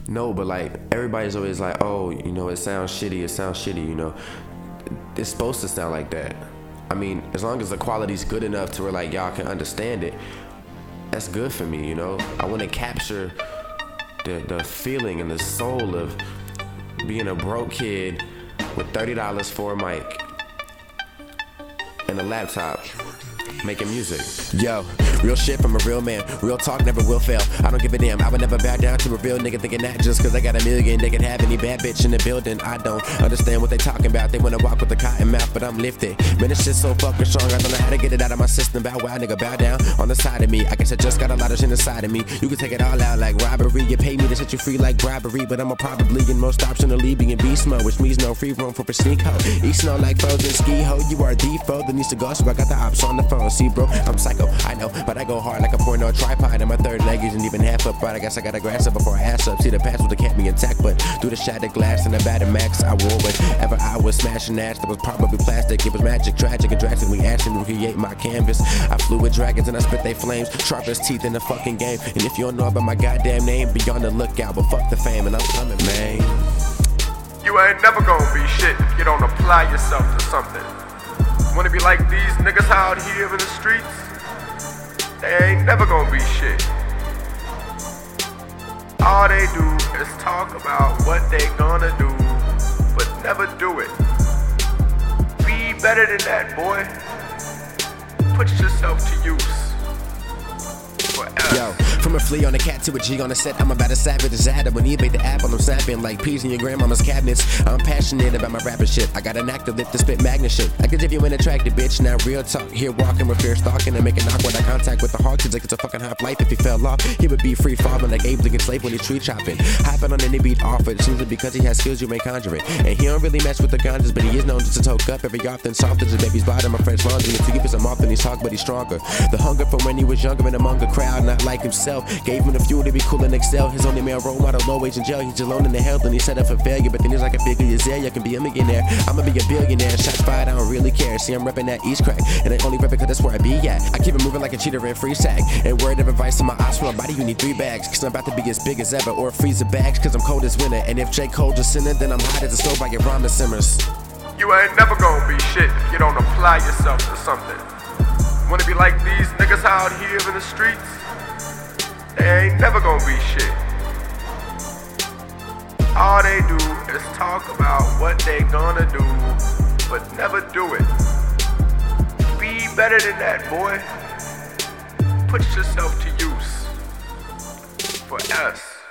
No, but like everybody's always like, oh, you know, it sounds shitty, you know. It's supposed to sound like that. I mean, as long as the quality's good enough to where like y'all can understand it, that's good for me, you know. I want to capture the feeling and the soul of being a broke kid with $30 for a mic and a laptop making music. Yo, real shit from a real man. Real talk never will fail. I don't give a damn. I would never bow down to a real nigga thinking that just cause I got a million they can have any bad bitch in the building. I don't understand what they talking about. They wanna walk with a cotton mouth, but I'm lifted. Man, this shit so fucking strong. I don't know how to get it out of my system. Bow wow, nigga, bow down on the side of me. I guess I just got a lot of shit inside of me. You can take it all out like robbery. You pay me to set you free like bribery, but I'm probably in most optionally being beast mode, which means no free room for a sneak hoe. Eat snow like frozen ski ho. You are the foe that needs to go, so I got the ops on the phone. See, bro, I'm psycho, I know, but I go hard like a porno tripod, and my third leg isn't even half up right. I guess I gotta grass up before I ass up. See, the past would have kept me intact, but through the shattered glass and the battered max, I wore whatever I was smashing ass that was probably plastic. It was magic, tragic, and drastically asking to create my canvas. I flew with dragons and I spit they flames, sharp as teeth in the fucking game. And if you don't know about my goddamn name, be on the lookout, but fuck the fame, and I'm coming, man. You ain't never gonna be shit if you don't apply yourself to something. Wanna be like these niggas out here in the streets? They ain't never gonna be shit. All they do is talk about what they gonna do, but never do it. Be better than that, boy. Put yourself to use. Yo, from a flea on a cat to a G on a set, I'm about as savage as Adam when eBay the apple. I'm snapping like peas in your grandmama's cabinets. I'm passionate about my rapping shit. I got an active lip to spit magnet shit. I could give you an attractive bitch. Now real talk, here walking with fear stalking and making awkward eye contact with the hawk. It's like it's a fucking half life. If he fell off, he would be free falling like Abe Lincoln slave when he's tree chopping. Hopping on any beat offered, seems because he has skills you may conjure it. And he don't really mess with the ganjas, but he is known just to toke up every often soft as a baby's bottom. My French laundry, if you give us some often he's talk, but he's stronger. The hunger from when he was younger and among a crowd, not like himself. Gave him the fuel to be cool and excel. His only male role model, low wage in jail. He's alone in the hell, and he's set up for failure. But then he's like a figure, I can be a millionaire. I'ma be a billionaire. Shots fired, I don't really care. See, I'm repping that East Crack, and I only rep it cause that's where I be at. I keep it moving like a cheater in free tag. And word of advice to my ops from my body, you need 3 bags. Cause I'm about to be as big as ever. Or freezer bags, cause I'm cold as winter. And if J. Cole just sinning, then I'm hot as a stove, I get ramen simmers. You ain't never gonna be shit if you don't apply yourself to something. Wanna be like these niggas out here in the streets? They ain't never gonna be shit. All they do is talk about what they gonna do, but never do it. Be better than that, boy. Put yourself to use. For us.